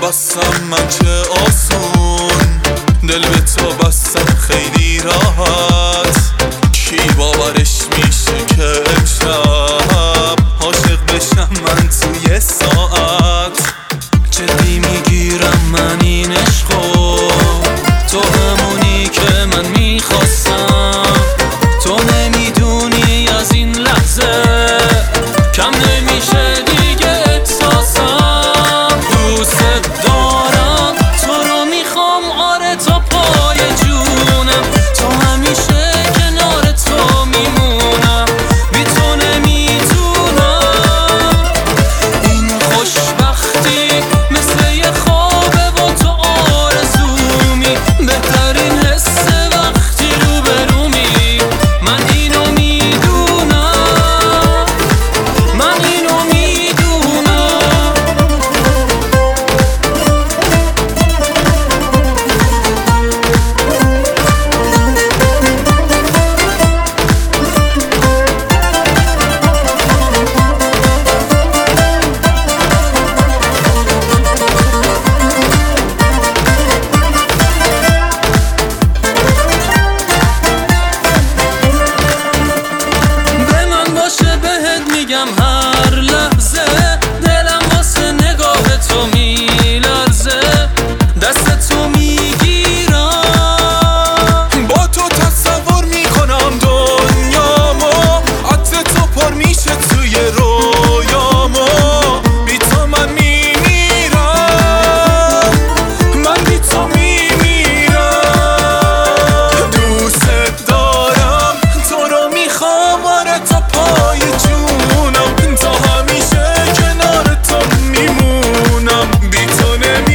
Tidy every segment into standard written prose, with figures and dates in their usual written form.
بستم من چه آسون، دل به تو بستم خیلی راحت. کی باورش میشه که امشب عاشق بشم من توی ساعت؟ جدی میگیرم من این عشقو، تو همونی که من میخواستم. تو نمیدونی از این لحظه کم نمیشه دیگه احساسم. دوست دارم تو رو میخوام، آره تا پای جونم. تو همیشه کنار تو میمونم، بی تو نمیتونم. این خوشبختی مثل یه خوابه و تو آرزومی. بهترین حسه وقتی روبرومی. من اینو میدونم، من اینو میدونم. به من باشه بهت میگم هر لحظه، دلم واسه نگاه تو میلرزه. دست تو میگیرم، با تو تصور میکنم دنیامو. عطر تو پر میشه توی رویامو. بی تو من میمیرم، من بی تو میمیرم. دوست دارم تو رو میخوام، آره تا پای جونم. تا همیشه کنار تو میمونم، بی تو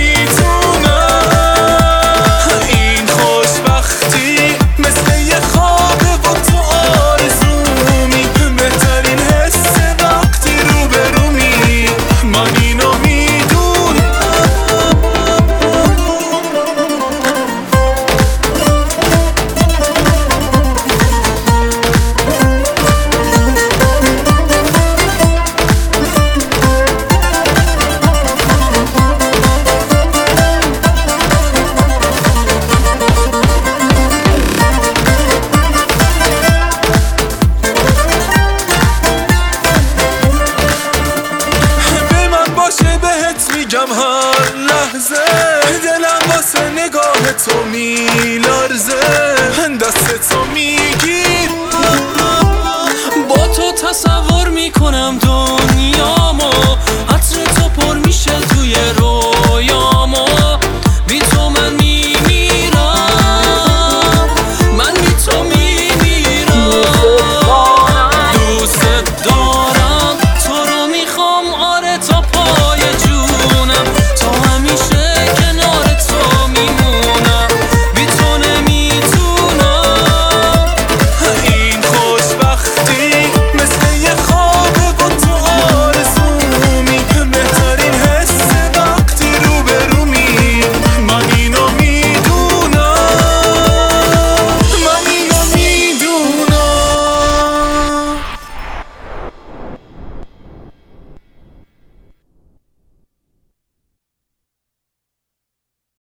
نمیتونم. این خوشبختی مثل یه خوابه و تو آرزومی. بهترین حسه وقتی روبرومی. من اینو میدونم. به من باشه بهت میگم هر لحظه، دلم واسه نگاه تو میلرزه. دست تو میگیر، با تو تصور میکنم